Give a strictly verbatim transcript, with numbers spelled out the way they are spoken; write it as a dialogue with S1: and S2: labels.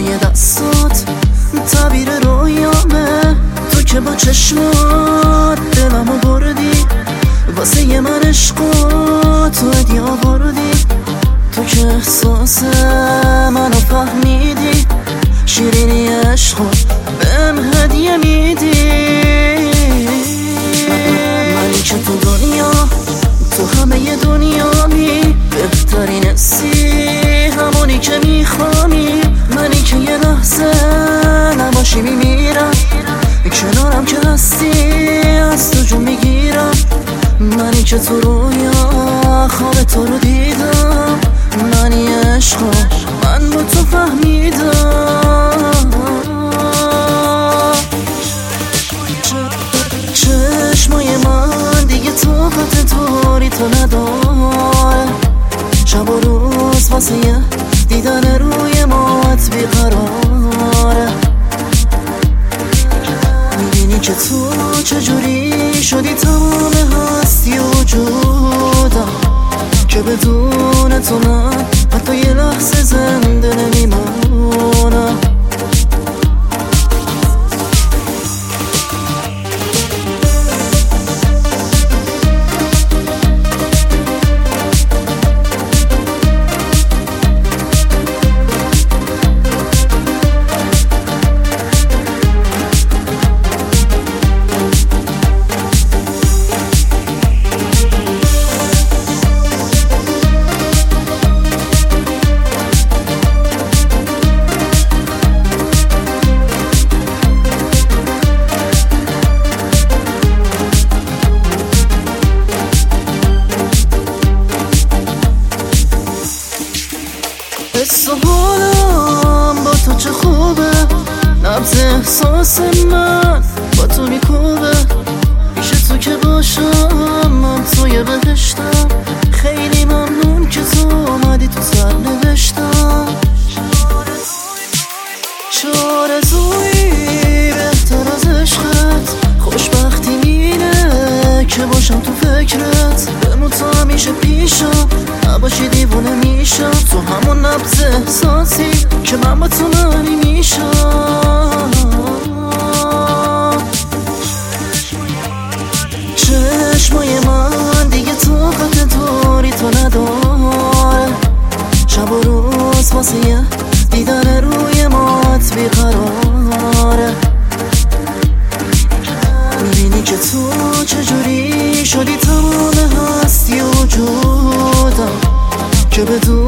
S1: روی دستات تعبیر رویامه، تو که با چشمات دلمو بردی، واسه یه من عشقات تو هدیه آوردی، تو که احساس منو فهمیدی، شیرینی عشقات بهم هدیه میدی. منی که تو دنیا، تو همه دنیامی، بهترین حسی همونی که میخوامی، منی که یه لحظه نباشی میمیرم، کنارم که هستی از تو جون میگیرم، منی که تو رویا خواب تو رو دیدم، منی عشقا من با تو فهمیدم. چشمای من دیگه طاقت طوری تو نداره، شب و روز واسه یه دیدن روی مات بیقراره، میبینی که تو چجوری شدی تمام هستی وجودم، که بدون تو من حتی یه لحظه زنده نمیمونم. حس و حالم با تو چه خوبه، نبض احساس من با تو میکوبه، پیش تو که باشم من توی بهشتم، خیلی ممنون که تو اومدی تو سر نوشتم. چه آرزویی بهتر از عشقت، خوشبختی مینه که باشم تو فکرت، بمون تو همیشه پیشم، نباشی دیوونه میشم، تو همون نبض احساسی که من با تو معنی میشم. چشمای من دیگه طاقت طوری تو نداره، شب و روز واسه یه دیدن روی مات بیقراره، میبینی که تو چجوری شدی تمام هستی وجودم، که بدون